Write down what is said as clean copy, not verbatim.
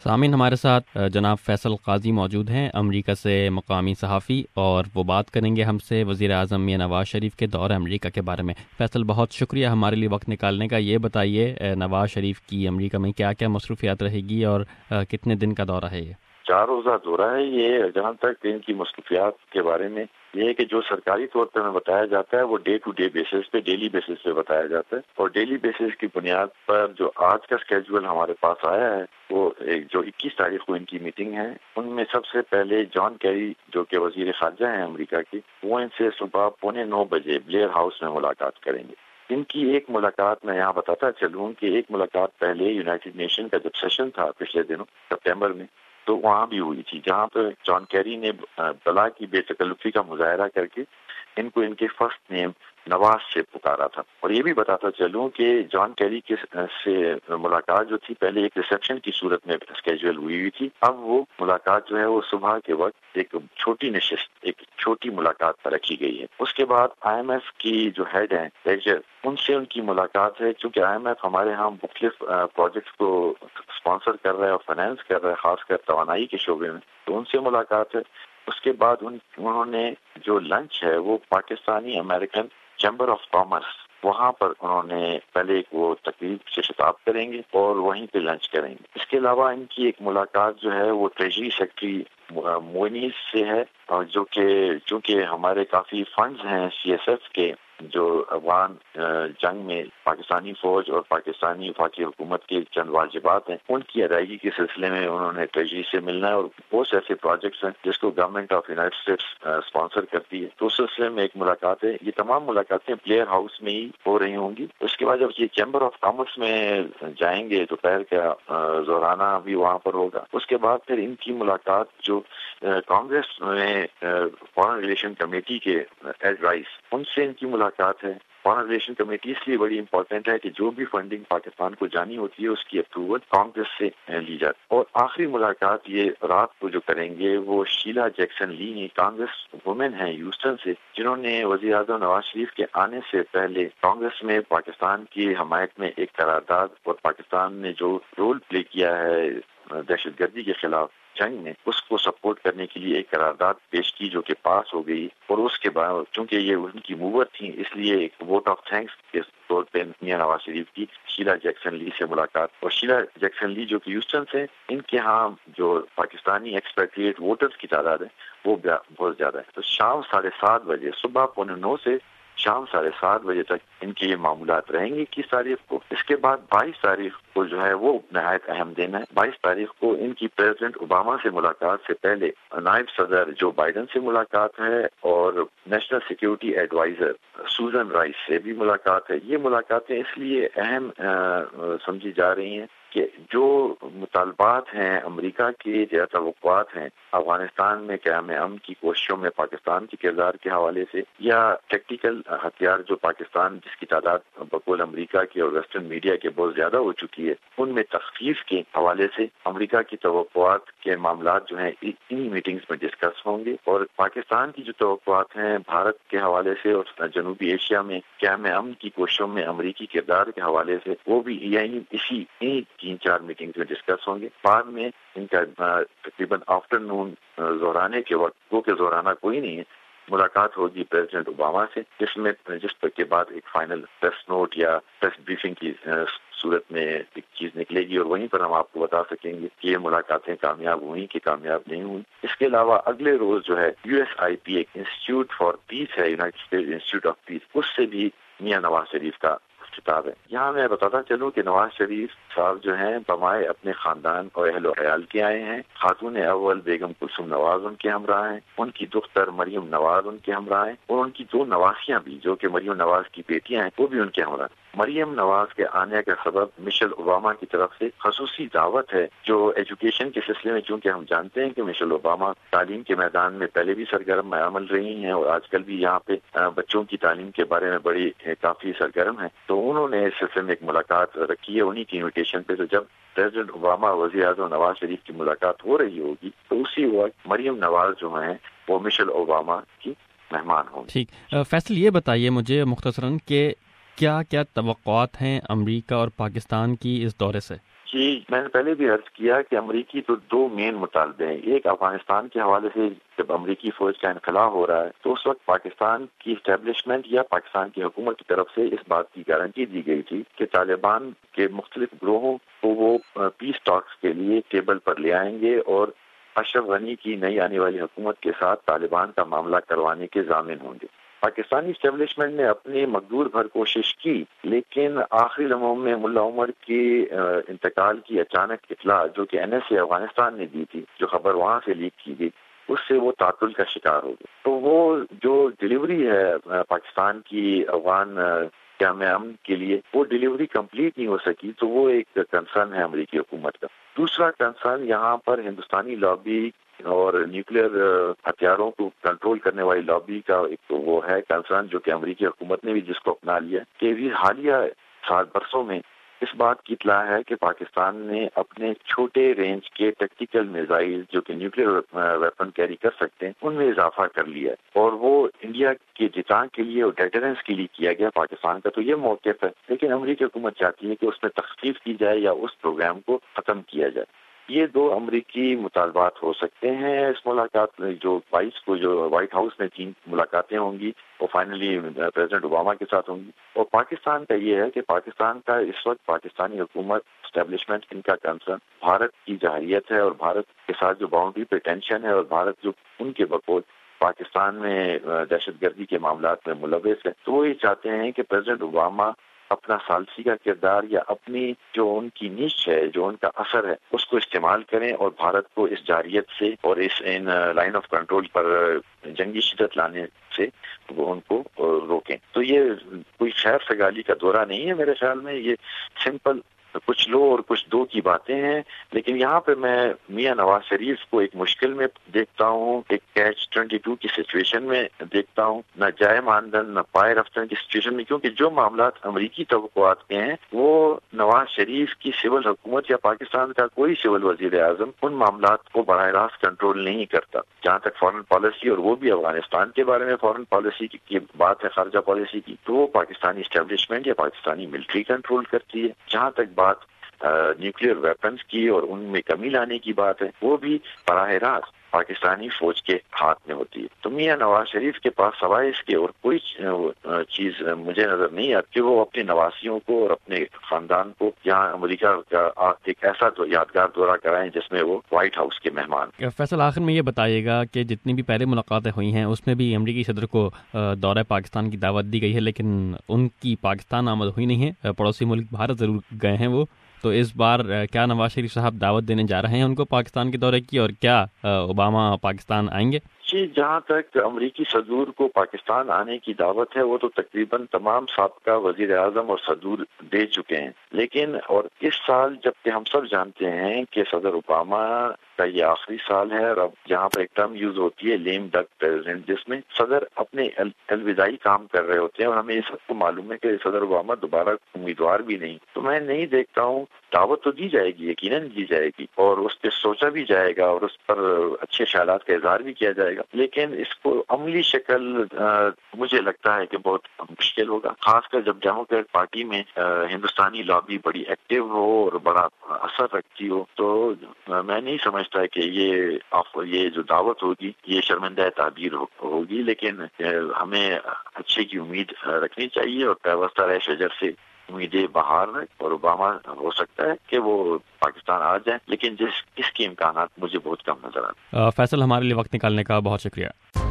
سامعین، ہمارے ساتھ جناب فیصل قاضی موجود ہیں، امریکہ سے مقامی صحافی، اور وہ بات کریں گے ہم سے وزیر اعظم میاں نواز شریف کے دورہ امریکہ کے بارے میں۔ فیصل، بہت شکریہ ہمارے لیے وقت نکالنے کا۔ یہ بتائیے نواز شریف کی امریکہ میں کیا کیا مصروفیات رہے گی اور کتنے دن کا دورہ ہے یہ؟ 4 روزہ دورہ ہے یہ۔ جہاں تک ان کی مصروفیات کے بارے میں یہ ہے کہ جو سرکاری طور پر ہمیں بتایا جاتا ہے وہ ڈے ٹو ڈے بیسس پہ، ڈیلی بیسس پہ بتایا جاتا ہے، اور ڈیلی بیسس کی بنیاد پر جو آج کا اسکیجول ہمارے پاس آیا ہے وہ جو 21 تاریخ کو ان کی میٹنگ ہے، ان میں سب سے پہلے جان کیری جو کہ وزیر خارجہ ہیں امریکہ کی، وہ ان سے صبح 8:45 بجے بلیئر ہاؤس میں ملاقات کریں گے۔ ان کی ایک ملاقات میں یہاں بتاتا چلوں کہ ایک ملاقات پہلے یونائٹڈ نیشن کا جب سیشن تھا پچھلے دنوں سپٹمبر میں، تو وہاں بھی ہوئی تھی، جہاں پہ جان کیری نے بلا کی بے تکلفی کا مظاہرہ کر کے ان کو ان کے فرسٹ نیم نواز سے پکارا تھا۔ اور یہ بھی بتاتا چلوں کہ جان کیری سے ملاقات جو تھی پہلے ایک ریسیپشن کی صورت میں اسکیجول ہوئی تھی، اب وہ ملاقات جو ہے وہ صبح کے وقت ایک چھوٹی نشست، ایک چھوٹی ملاقات پر رکھی گئی ہے۔ اس کے بعد آئی ایم ایف کی جو ہیڈ ہیں لیجر، ان سے ان کی ملاقات ہے، چونکہ آئی ایم ایف ہمارے ہاں مختلف پروجیکٹس کو اسپانسر کر رہا ہے اور فائنانس کر رہا ہے، خاص کر توانائی کے شعبے میں، تو ان سے ملاقات ہے۔ اس کے بعد انہوں نے جو لنچ ہے وہ Pakistani American chamber of commerce, وہاں پر انہوں نے پہلے ایک وہ تقریب سے خطاب کریں گے اور وہیں پہ لنچ کریں گے۔ اس کے علاوہ ان کی ایک ملاقات جو ہے وہ ٹریجری سیکرٹری موئنیز سے ہے، اور جو کہ چونکہ ہمارے کافی فنڈز ہیں سی ایس ایف کے جو افغان جنگ میں پاکستانی فوج اور پاکستانی وفاقی حکومت کے چند واجبات ہیں، ان کی ادائیگی کے سلسلے میں انہوں نے ٹریجری سے ملنا ہے، اور بہت سے ایسے پروجیکٹس ہیں جس کو government of United States sponsor کرتی ہے، تو اس سلسلے میں ایک ملاقات ہے۔ یہ تمام ملاقاتیں پلیئر ہاؤس میں ہی ہو رہی ہوں گی۔ اس کے بعد جب یہ چیمبر آف کامرس میں جائیں گے دوپہر کا زورانہ بھی وہاں پر ہوگا۔ اس کے بعد پھر ان کی ملاقات جو کانگریس میں فارن ریلیشن کمیٹی کے ایڈ رائس، ان سے ان کی ملاقات ہے۔ فارن ریلیشن کمیٹی اس لیے بڑی امپورٹنٹ ہے کہ جو بھی فنڈنگ پاکستان کو جانی ہوتی ہے اس کی اپروول کانگریس سے لی جاتی ہے۔ اور آخری ملاقات یہ رات کو جو کریں گے وہ شیلا جیکسن لی، کانگریس وومن ہیں ہیوسٹن سے، جنہوں نے وزیر اعظم نواز شریف کے آنے سے پہلے کانگریس میں پاکستان کی حمایت میں ایک قرارداد، اور پاکستان نے جو رول پلے کیا ہے دہشت گردی کے خلاف جنگ میں، اس کو سپورٹ کرنے کے لیے ایک قرارداد پیش کی جو کہ پاس ہو گئی۔ اور اس کے بعد چونکہ یہ ان کی موور تھیں، اس لیے ایک ووٹ آف تھینکس کے طور پہ میاں نواز شریف کی شیلا جیکسن لی سے ملاقات۔ اور شیلا جیکسن لی جو کہ ہیوسٹن سے، ان کے ہاں جو پاکستانی ایکسپیٹریٹ ووٹرز کی تعداد ہے وہ بہت زیادہ ہے۔ تو شام 7:30 بجے، صبح 8:45 سے شام 7:30 بجے تک ان کے یہ معمولات رہیں گے 21 تاریخ کو۔ اس کے بعد 22 تاریخ کو جو ہے وہ نہایت اہم دن ہے۔ 22 تاریخ کو ان کی پریزیڈنٹ اوباما سے ملاقات سے پہلے نائب صدر جو بائیڈن سے ملاقات ہے، اور national security adviser Susan Rice سے بھی ملاقات ہے۔ یہ ملاقاتیں اس لیے اہم سمجھی جا رہی ہیں کہ جو مطالبات ہیں امریکہ کے، یا توقعات ہیں افغانستان میں قیام امن کی کوششوں میں پاکستان کے کردار کے حوالے سے، یا ٹیکٹیکل ہتھیار جو پاکستان جس کی تعداد بقول امریکہ کی اور ویسٹرن میڈیا کے بہت زیادہ ہو چکی ہے، ان میں تخفیف کے حوالے سے امریکہ کی توقعات کے معاملات جو ہیں انہی میٹنگز میں ڈسکس ہوں گے۔ اور پاکستان کی جو توقعات ہیں بھارت کے حوالے سے اور جنوبی ایشیا میں قیام امن کی کوششوں میں امریکی کردار کے حوالے سے، وہ بھی اسی 3-4 میٹنگز میں ڈسکس ہوں گے۔ بعد میں ان کا تقریباً آفٹرنون زورانے کے وقت، وہ کہ زورانہ کوئی نہیں ہے، ملاقات ہوگی پریزیڈنٹ اوباما سے، جس پر کے بعد ایک فائنل پریس نوٹ یا پریس بریفنگ کی صورت میں ایک چیز نکلے گی، اور وہیں پر ہم آپ کو بتا سکیں گے کہ یہ ملاقاتیں کامیاب ہوئیں کہ کامیاب نہیں ہوئی۔ اس کے علاوہ اگلے روز جو ہے USIP ایک انسٹیٹیوٹ فار پیس ہے، United States institute of peace, اس سے بھی میاں نواز شریف کا خطاب ہے۔ یہاں میں بتاتا چلوں کہ نواز شریف صاحب جو ہیں بمائے اپنے خاندان اور اہل و عیال کے آئے ہیں۔ خاتون اول بیگم کلثوم نواز ان کے ہمراہ ہیں، ان کی دختر مریم نواز ان کے ہمراہ ہیں، اور ان کی 2 نواسیاں بھی جو کہ مریم نواز کی بیٹیاں ہیں وہ بھی ان کے ہمراہ ہیں۔ مریم نواز کے آنے کا سبب مشل اوباما کی طرف سے خصوصی دعوت ہے، جو ایجوکیشن کے سلسلے میں، چونکہ ہم جانتے ہیں کہ مشل اوباما تعلیم کے میدان میں پہلے بھی سرگرم عمل رہی ہیں، اور آج کل بھی یہاں پہ بچوں کی تعلیم کے بارے میں بڑی کافی سرگرم ہیں، تو انہوں نے اس سلسلے میں ایک ملاقات رکھی ہے انہی کی انویٹیشن پہ۔ تو جب پریزیڈنٹ اوباما وزیر اعظم نواز شریف کی ملاقات ہو رہی ہوگی تو اسی وقت مریم نواز جو ہیں وہ مشل اوباما کی مہمان ہوں گے۔ ٹھیک، فیصل یہ بتائیے مجھے مختصراً کہ کیا توقعات ہیں امریکہ اور پاکستان کی اس دورے سے؟ جی، میں نے پہلے بھی عرض کیا کہ امریکی تو دو مین مطالبے ہیں. ایک افغانستان کے حوالے سے جب امریکی فوج کا انخلا ہو رہا ہے تو اس وقت پاکستان کی اسٹیبلشمنٹ یا پاکستان کی حکومت کی طرف سے اس بات کی گارنٹی دی گئی تھی کہ طالبان کے مختلف گروہوں کو وہ پیس ٹاکس کے لیے ٹیبل پر لے آئیں گے اور اشرف غنی کی نئی آنے والی حکومت کے ساتھ طالبان کا معاملہ کروانے کے ضامن ہوں گے. پاکستانی اسٹیبلشمنٹ نے اپنی مقدور بھر کوشش کی، لیکن آخری لمحوں میں ملا عمر کی انتقال کی اچانک اطلاع جو کہ NSA افغانستان نے دی تھی، جو خبر وہاں سے لیک کی گئی، اس سے وہ تعطل کا شکار ہو گئے. تو وہ جو ڈیلیوری ہے پاکستان کی افغان جامع امن کے لیے، وہ ڈیلیوری کمپلیٹ نہیں ہو سکی. تو وہ ایک کنسرن ہے امریکی حکومت کا. دوسرا کنسرن یہاں پر ہندوستانی لابی اور نیوکلیر ہتھیاروں کو کنٹرول کرنے والی لابی کا ایک وہ ہے کنسرن، جو کہ امریکی حکومت نے بھی جس کو اپنا لیا کہ حالیہ 7 برسوں میں اس بات کی اطلاع ہے کہ پاکستان نے اپنے چھوٹے رینج کے ٹیکٹیکل میزائل جو کہ نیوکلیر ویپن کیری کر سکتے ہیں ان میں اضافہ کر لیا ہے، اور وہ انڈیا کے دفاع کے لیے اور ڈیٹرنس کے لیے کیا گیا پاکستان کا. تو یہ موقف ہے، لیکن امریکی حکومت چاہتی ہے کہ اس میں تخفیف کی جائے یا اس پروگرام کو ختم کیا جائے. یہ دو امریکی مطالبات ہو سکتے ہیں. اس ملاقات جو 22 کو جو وائٹ ہاؤس میں 3 ملاقاتیں ہوں گی وہ فائنلی پریزیڈنٹ اوباما کے ساتھ ہوں گی. اور پاکستان کا یہ ہے کہ پاکستان کا اس وقت پاکستانی حکومت اسٹیبلشمنٹ ان کا کنسرن بھارت کی جارحیت ہے اور بھارت کے ساتھ جو باؤنڈری پہ ٹینشن ہے، اور بھارت جو ان کے بقول پاکستان میں دہشت گردی کے معاملات میں ملوث ہے. تو وہ یہ چاہتے ہیں کہ پریزیڈنٹ اوباما اپنا ثالثی کا کردار یا اپنی جو ان کی نیچ ہے، جو ان کا اثر ہے، اس کو استعمال کریں اور بھارت کو اس جارحیت سے اور ان لائن آف کنٹرول پر جنگی شدت لانے سے وہ ان کو روکیں. تو یہ کوئی خیر سگالی کا دورہ نہیں ہے میرے خیال میں. یہ سمپل کچھ لو اور کچھ دو کی باتیں ہیں. لیکن یہاں پہ میں میاں نواز شریف کو ایک مشکل میں دیکھتا ہوں، ایک کیچ 22 کی سچویشن میں دیکھتا ہوں، نہ جائے ماندن نہ پائے رفتن کی سچویشن میں، کیونکہ جو معاملات امریکی توقعات کے ہیں وہ نواز شریف کی سول حکومت یا پاکستان کا کوئی سول وزیر اعظم ان معاملات کو براہ راست کنٹرول نہیں کرتا. جہاں تک فارن پالیسی اور وہ بھی افغانستان کے بارے میں فارن پالیسی کی بات ہے، خارجہ پالیسی کی، تو وہ پاکستانی اسٹیبلشمنٹ یا پاکستانی ملٹری کنٹرول کرتی ہے. جہاں تک بات نیوکلیر ویپنز کی اور ان میں کمی لانے کی بات ہے، وہ بھی براہ راست پاکستانی فوج کے ہاتھ میں ہوتی ہے. تو میاں نواز شریف کے پاس سوائے اس کے اور کوئی چیز مجھے نظر نہیں آتی کہ وہ اپنے نواسیوں کو اور اپنے خاندان کو یہاں امریکہ کا ایک ایسا یادگار دورہ کرائیں جس میں وہ وائٹ ہاؤس کے مہمان. فیصل، آخر میں یہ بتائیے گا کہ جتنی بھی پہلے ملاقاتیں ہوئی ہیں اس میں بھی امریکی صدر کو دورہ پاکستان کی دعوت دی گئی ہے، لیکن ان کی پاکستان آمد ہوئی نہیں ہے. پڑوسی ملک بھارت ضرور گئے ہیں وہ. تو اس بار کیا نواز شریف صاحب دعوت دینے جا رہے ہیں ان کو پاکستان کے دورے کی، اور کیا اوباما پاکستان آئیں گے؟ جی، جہاں تک امریکی صدور کو پاکستان آنے کی دعوت ہے وہ تو تقریباً تمام سابقہ وزیر اعظم اور صدور دے چکے ہیں. لیکن اور اس سال جبکہ ہم سب جانتے ہیں کہ صدر اوباما کا یہ آخری سال ہے، اور اب جہاں پر ایک ٹرم یوز ہوتی ہے لیم ڈک پریزیڈنٹ، جس میں صدر اپنے الوداعی کام کر رہے ہوتے ہیں، اور ہمیں یہ سب کو معلوم ہے کہ صدر اوباما دوبارہ امیدوار بھی نہیں. تو میں نہیں دیکھتا ہوں. دعوت تو دی جائے گی، یقیناً دی جائے گی، اور اس پہ سوچا بھی جائے گا اور اس پر اچھے خیالات کا اظہار بھی کیا جائے گا. لیکن اس کو عملی شکل مجھے لگتا ہے کہ بہت مشکل ہوگا، خاص کر جب ڈیموکریٹ پارٹی میں ہندوستانی لابی بڑی ایکٹیو ہو اور بڑا اثر رکھتی ہو. تو میں نہیں سمجھتا کہ یہ جو دعوت ہوگی یہ شرمندہ تعبیر ہوگی. لیکن ہمیں اچھے کی امید رکھنی چاہیے اور پیوستہ رہ شجر سے امیدیں بہار ہے، اور اوباما ہو سکتا ہے کہ وہ پاکستان آ جائیں، لیکن اس کے امکانات مجھے بہت کم نظر آتے ہیں. فیصل، ہمارے لیے وقت نکالنے کا بہت شکریہ.